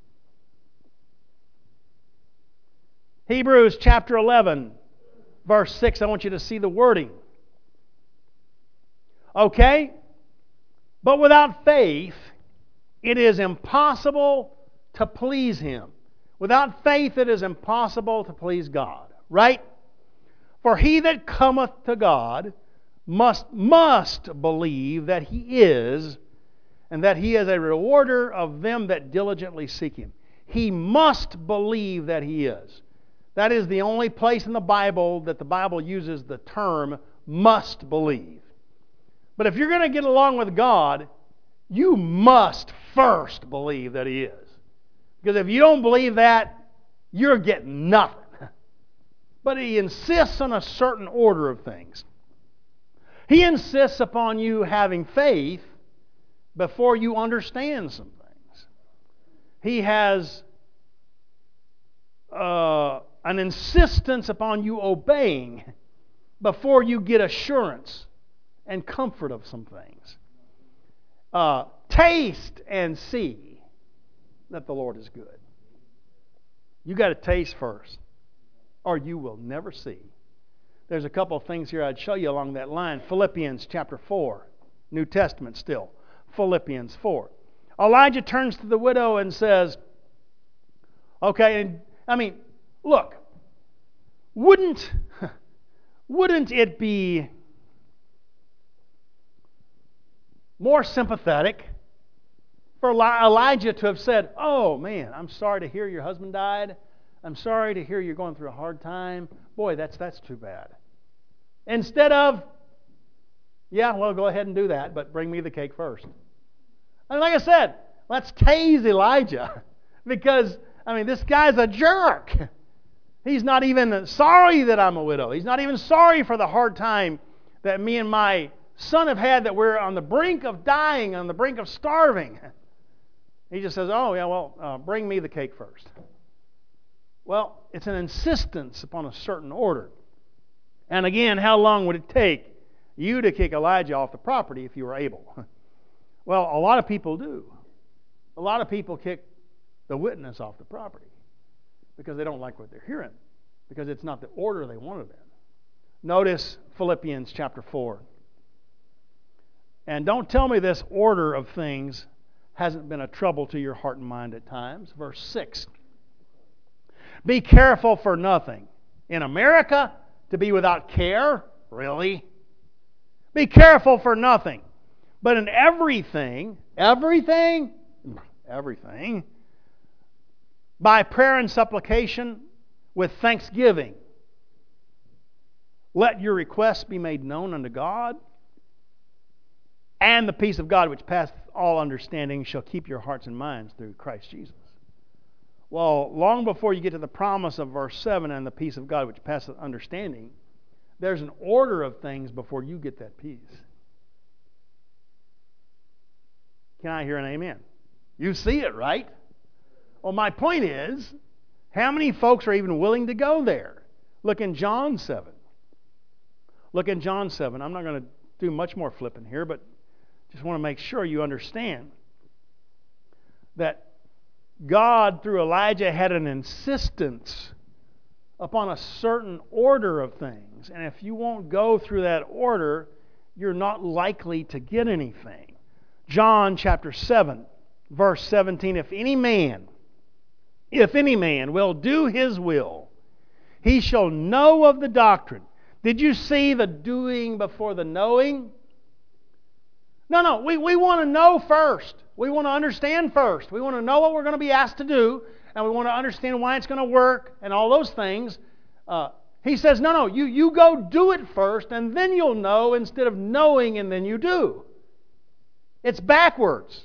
Hebrews chapter eleven, verse six, I want you to see the wording. Okay? But without faith, it is impossible to please Him. Without faith, it is impossible to please God. Right? For he that cometh to God must, must believe that He is, and that He is a rewarder of them that diligently seek Him. He must believe that He is. That is the only place in the Bible that the Bible uses the term must believe. But if you're going to get along with God, you must first believe that He is. Because if you don't believe that, you're getting nothing. But He insists on a certain order of things. He insists upon you having faith before you understand some things. He has uh, an insistence upon you obeying before you get assurance and comfort of some things. Uh, taste and see that the Lord is good. You got to taste first, or you will never see. There's a couple of things here I'd show you along that line. Philippians chapter four, New Testament still. Philippians four. Elijah turns to the widow and says, okay, and I mean, look, wouldn't, wouldn't it be more sympathetic for Elijah to have said, oh man, I'm sorry to hear your husband died. I'm sorry to hear you're going through a hard time. Boy, that's that's too bad. Instead of, yeah, well, go ahead and do that, but bring me the cake first. And like I said, let's tase Elijah because, I mean, this guy's a jerk. He's not even sorry that I'm a widow. He's not even sorry for the hard time that me and my son have had, that we're on the brink of dying, on the brink of starving. He just says, oh, yeah, well, uh, bring me the cake first. Well, it's an insistence upon a certain order. And again, how long would it take you to kick Elijah off the property if you were able? Well, a lot of people do. A lot of people kick the witness off the property because they don't like what they're hearing, because it's not the order they wanted in. Notice Philippians chapter four. And don't tell me this order of things hasn't been a trouble to your heart and mind at times. Verse six. Be careful for nothing. In America, to be without care? Really? Be careful for nothing. But in everything, everything, everything, by prayer and supplication with thanksgiving, let your requests be made known unto God, and the peace of God which passeth all understanding shall keep your hearts and minds through Christ Jesus. Well, long before you get to the promise of verse seven, and the peace of God which passeth understanding, there's an order of things before you get that peace. Can I hear an amen? You see it, right? Well, my point is, how many folks are even willing to go there? Look in John seven. Look in John seven. I'm not going to do much more flipping here, but just want to make sure you understand that God, through Elijah, had an insistence upon a certain order of things. And if you won't go through that order, you're not likely to get anything. John chapter seven, verse seventeen, if any man, if any man will do his will, he shall know of the doctrine. Did you see the doing before the knowing? No, no, we, we want to know first. We want to understand first. We want to know what we're going to be asked to do, and we want to understand why it's going to work and all those things. Uh, he says, no, no, you, you go do it first, and then you'll know, instead of knowing and then you do. It's backwards.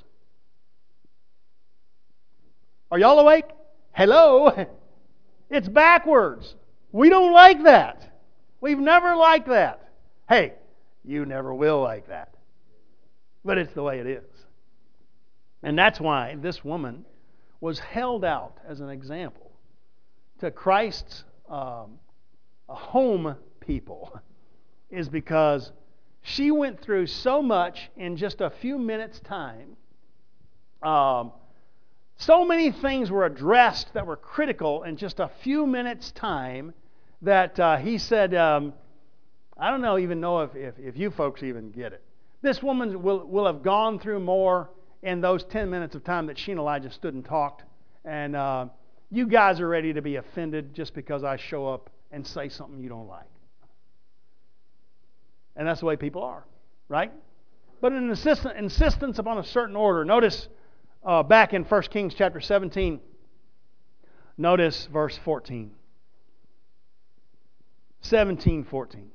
Are y'all awake? Hello? It's backwards. We don't like that. We've never liked that. Hey, you never will like that. But it's the way it is. And that's why this woman was held out as an example to Christ's um, home people, is because She went through so much in just a few minutes' time. Um, so many things were addressed that were critical in just a few minutes' time that uh, he said, um, I don't know, even know if, if, if you folks even get it. This woman will, will have gone through more in those ten minutes of time that she and Elijah stood and talked. And uh, you guys are ready to be offended just because I show up and say something you don't like. And that's the way people are, right? But an insist- insistence upon a certain order. Notice uh, back in First Kings chapter seventeen, notice verse fourteen. seventeen fourteen.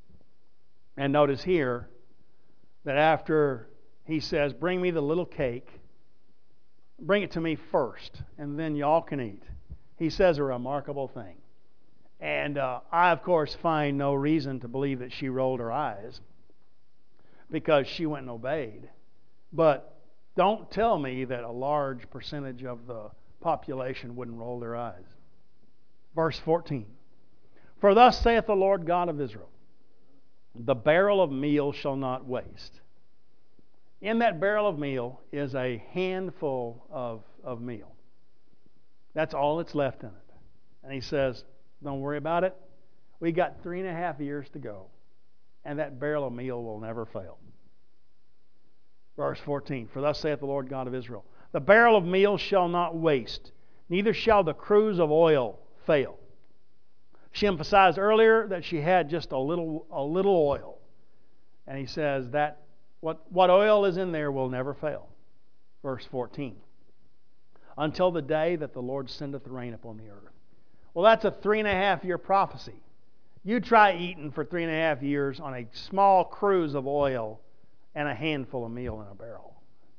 And notice here that after he says, bring me the little cake, bring it to me first, and then y'all can eat. He says a remarkable thing. And uh, I, of course, find no reason to believe that she rolled her eyes because she went and obeyed. But don't tell me that a large percentage of the population wouldn't roll their eyes. Verse fourteen. For thus saith the Lord God of Israel, the barrel of meal shall not waste. In that barrel of meal is a handful of, of meal. That's all that's left in it. And he says, don't worry about it. We got three and a half years to go, and that barrel of meal will never fail. Verse fourteen, for thus saith the Lord God of Israel, the barrel of meal shall not waste, neither shall the cruse of oil fail. She emphasized earlier that she had just a little a little oil. And he says that what, what oil is in there will never fail. Verse fourteen. Until the day that the Lord sendeth rain upon the earth. Well, that's a three and a half year prophecy. You try eating for three and a half years on a small cruse of oil and a handful of meal in a barrel.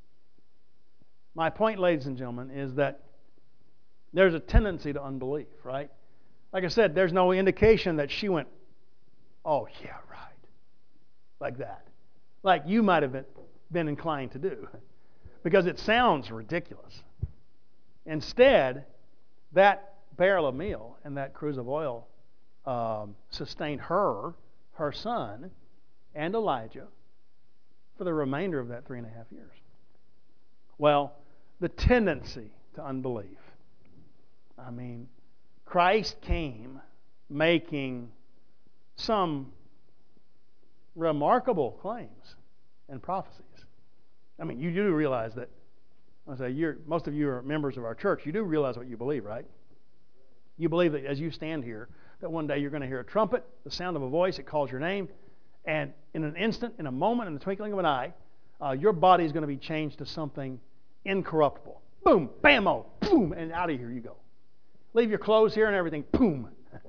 My point, ladies and gentlemen, is that there's a tendency to unbelief, right? Like I said, there's no indication that she went, oh, yeah, right. Like that. Like you might have been, been inclined to do. Because it sounds ridiculous. Instead, that barrel of meal and that cruse of oil um, sustained her, her son, and Elijah for the remainder of that three and a half years. Well, the tendency to unbelief. I mean, Christ came making some remarkable claims and prophecies. I mean, you do realize that, I say, you're, most of you are members of our church. You do realize what you believe, right? You believe that as you stand here, that one day you're going to hear a trumpet, the sound of a voice, it calls your name, and in an instant, in a moment, in the twinkling of an eye, uh, your body is going to be changed to something incorruptible. Boom, bam-o, boom, and out of here you go. Leave your clothes here and everything, boom.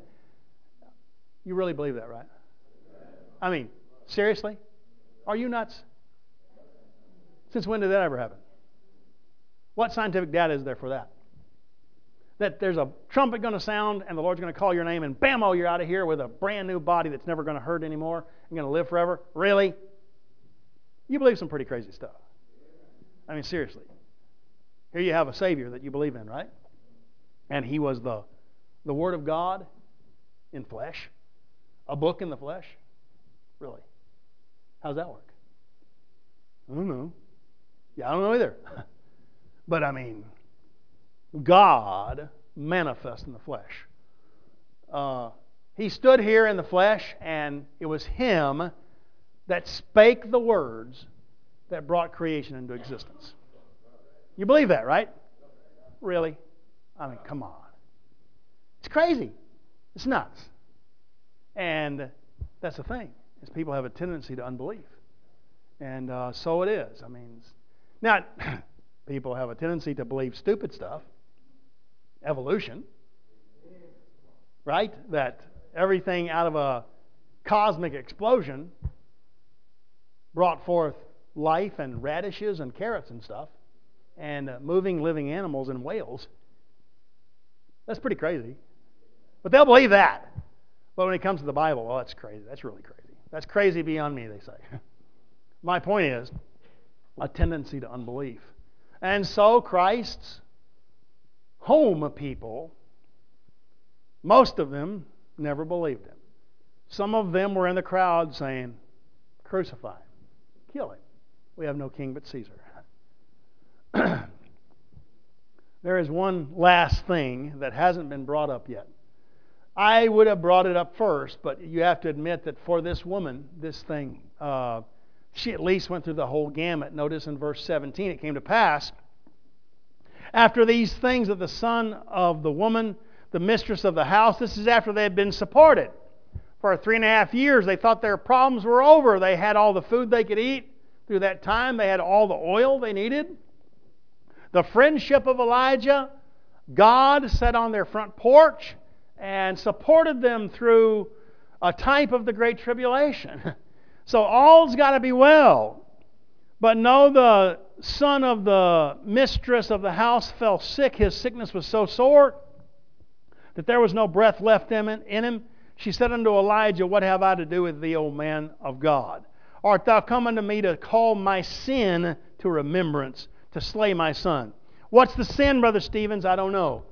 You really believe that, right? I mean, seriously? Are you nuts? Since when did that ever happen? What scientific data is there for that? That there's a trumpet going to sound and the Lord's going to call your name and bam-o, you're out of here with a brand new body that's never going to hurt anymore and going to live forever? Really? You believe some pretty crazy stuff. I mean, seriously. Here you have a Savior that you believe in, right? And He was the, the Word of God in flesh. A book in the flesh. Really? How's that work? I don't know. Yeah, I don't know either. But I mean, God manifest in the flesh. Uh, he stood here in the flesh, and it was Him that spake the words that brought creation into existence. You believe that, right? Really? I mean, come on. It's crazy. It's nuts. And that's the thing, is people have a tendency to unbelief. And uh, so it is. I mean, now, people have a tendency to believe stupid stuff. Evolution. Right? That everything out of a cosmic explosion brought forth life and radishes and carrots and stuff. And uh, moving, living animals and whales. That's pretty crazy. But they'll believe that. But when it comes to the Bible, well, that's crazy. That's really crazy. That's crazy beyond me, they say. My point is a tendency to unbelief. And so Christ's home people, most of them never believed Him. Some of them were in the crowd saying, Crucify him. Kill him. We have no king but Caesar. There is one last thing that hasn't been brought up yet. I would have brought it up first, but you have to admit that for this woman, this thing, uh, she at least went through the whole gamut. Notice in verse seventeen, it came to pass, after these things that the son of the woman, the mistress of the house, this is after they had been supported. For three and a half years, they thought their problems were over. They had all the food they could eat through that time. They had all the oil they needed. The friendship of Elijah, God sat on their front porch and supported them through a type of the Great Tribulation. So all's got to be well. But no, the son of the mistress of the house fell sick. His sickness was so sore that there was no breath left in him. She said unto Elijah, what have I to do with thee, O man of God? Art thou come unto me to call my sin to remembrance, to slay my son? What's the sin, Brother Stevens? I don't know.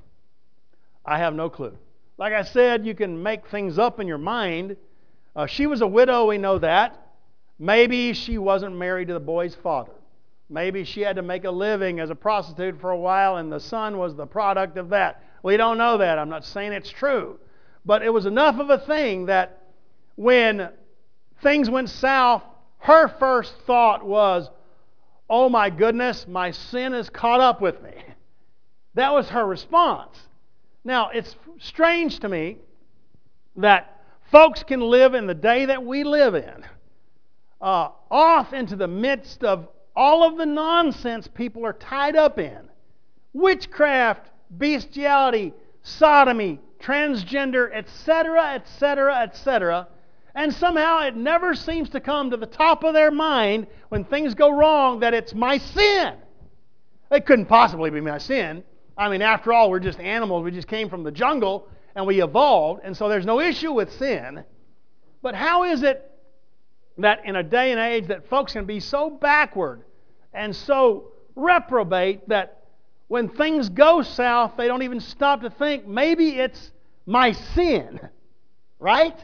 I have no clue. Like I said, you can make things up in your mind. Uh, she was a widow, we know that. Maybe she wasn't married to the boy's father. Maybe she had to make a living as a prostitute for a while and the son was the product of that. We don't know that. I'm not saying it's true. But it was enough of a thing that when things went south, her first thought was, oh my goodness, my sin has caught up with me. That was her response. Now, it's strange to me that folks can live in the day that we live in, uh, off into the midst of all of the nonsense people are tied up in. Witchcraft, bestiality, sodomy, transgender, et cetera, et cetera, et cetera. And somehow it never seems to come to the top of their mind when things go wrong that it's my sin. It couldn't possibly be my sin. I mean, after all, we're just animals. We just came from the jungle and we evolved, and so there's no issue with sin. But how is it that in a day and age that folks can be so backward and so reprobate that when things go south, they don't even stop to think, maybe it's my sin, right?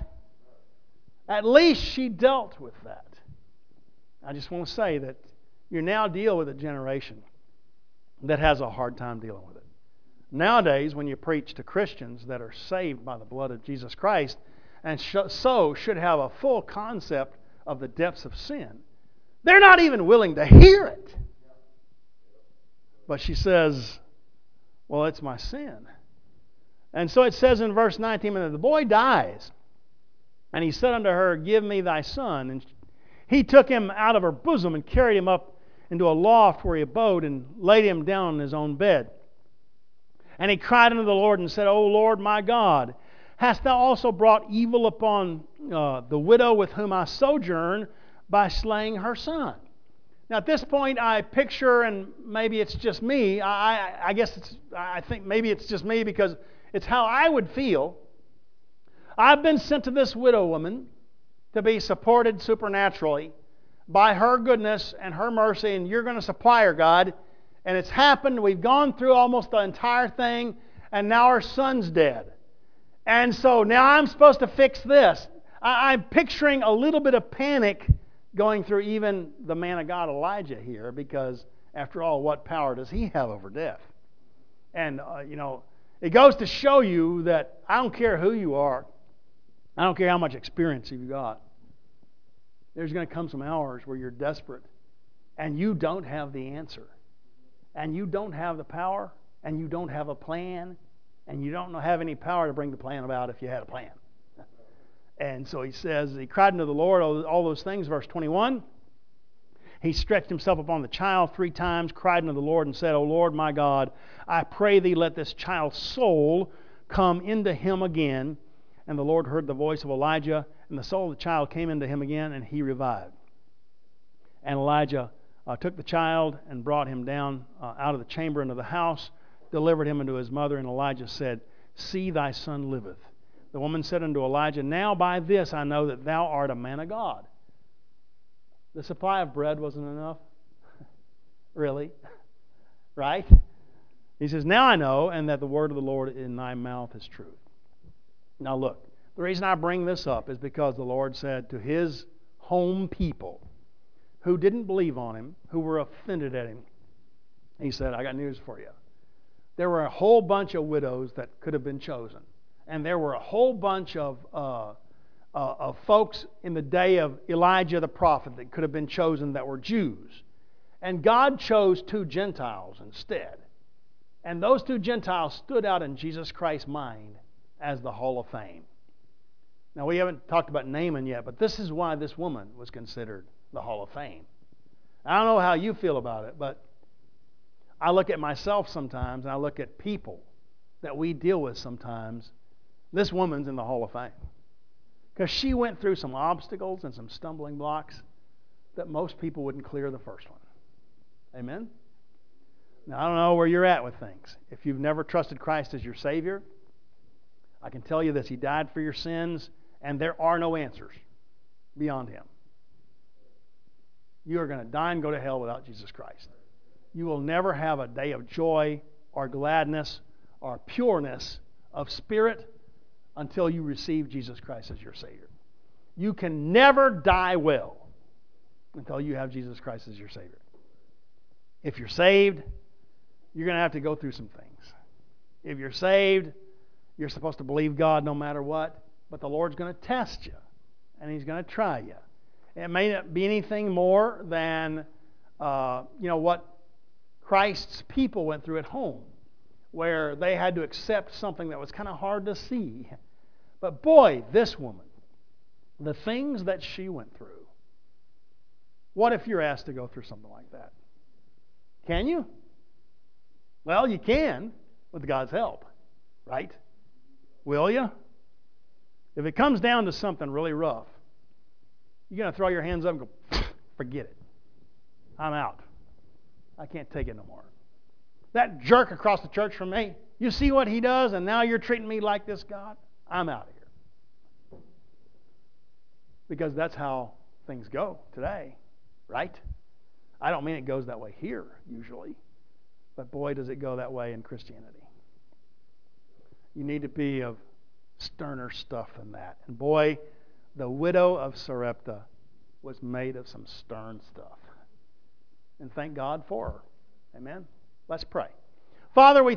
At least she dealt with that. I just want to say that you now deal with a generation that has a hard time dealing with it. Nowadays, when you preach to Christians that are saved by the blood of Jesus Christ and sh- so should have a full concept of the depths of sin, they're not even willing to hear it. But she says, well, it's my sin. And so it says in verse nineteen, and the boy dies. And he said unto her, give me thy son. And he took him out of her bosom and carried him up into a loft where he abode and laid him down in his own bed. And he cried unto the Lord and said, O Lord my God, hast thou also brought evil upon uh, the widow with whom I sojourn by slaying her son? Now at this point I picture, and maybe it's just me, I, I, I guess it's, I think maybe it's just me because it's how I would feel. I've been sent to this widow woman to be supported supernaturally by her goodness and her mercy, and you're going to supply her, God. And it's happened. We've gone through almost the entire thing, and now our son's dead. And so now I'm supposed to fix this. I, I'm picturing a little bit of panic going through even the man of God, Elijah, here, because after all, what power does he have over death? And, uh, you know, it goes to show you that I don't care who you are. I don't care how much experience you've got. There's going to come some hours where you're desperate and you don't have the answer. And you don't have the power, and you don't have a plan, and you don't have any power to bring the plan about if you had a plan. And so he says, he cried unto the Lord, all those things, verse twenty-one. He stretched himself upon the child three times, cried unto the Lord, and said, O Lord my God, I pray thee, let this child's soul come into him again. And the Lord heard the voice of Elijah, and the soul of the child came into him again, and he revived. And Elijah Uh, took the child and brought him down uh, out of the chamber into the house, delivered him unto his mother, and Elijah said, see, thy son liveth. The woman said unto Elijah, now by this I know that thou art a man of God. The supply of bread wasn't enough? Really? Right? He says, now I know, and that the word of the Lord in thy mouth is truth. Now look, the reason I bring this up is because the Lord said to his home people who didn't believe on him, who were offended at him. He said, I got news for you. There were a whole bunch of widows that could have been chosen. And there were a whole bunch of, uh, uh, of folks in the day of Elijah the prophet that could have been chosen that were Jews. And God chose two Gentiles instead. And those two Gentiles stood out in Jesus Christ's mind as the Hall of Fame. Now, we haven't talked about Naaman yet, but this is why this woman was considered the Hall of Fame. I don't know how you feel about it, but I look at myself sometimes, and I look at people that we deal with sometimes. This woman's in the Hall of Fame because she went through some obstacles and some stumbling blocks that most people wouldn't clear the first one. Amen? Now, I don't know where you're at with things. If you've never trusted Christ as your Savior, I can tell you this. He died for your sins, and there are no answers beyond Him. You are going to die and go to hell without Jesus Christ. You will never have a day of joy or gladness or pureness of spirit until you receive Jesus Christ as your Savior. You can never die well until you have Jesus Christ as your Savior. If you're saved, you're going to have to go through some things. If you're saved, you're supposed to believe God no matter what, but the Lord's going to test you, and He's going to try you. It may not be anything more than, uh, you know, what Christ's people went through at home, where they had to accept something that was kind of hard to see. But boy, this woman, the things that she went through, what if you're asked to go through something like that? Can you? Well, you can with God's help, right? Will you? If it comes down to something really rough, you're going to throw your hands up and go, forget it. I'm out. I can't take it no more. That jerk across the church from me, you see what he does, and now you're treating me like this, God? I'm out of here. Because that's how things go today, right? I don't mean it goes that way here, usually. But boy, does it go that way in Christianity. You need to be of sterner stuff than that. And boy, the widow of Sarepta was made of some stern stuff. And thank God for her. Amen? Let's pray. Father, we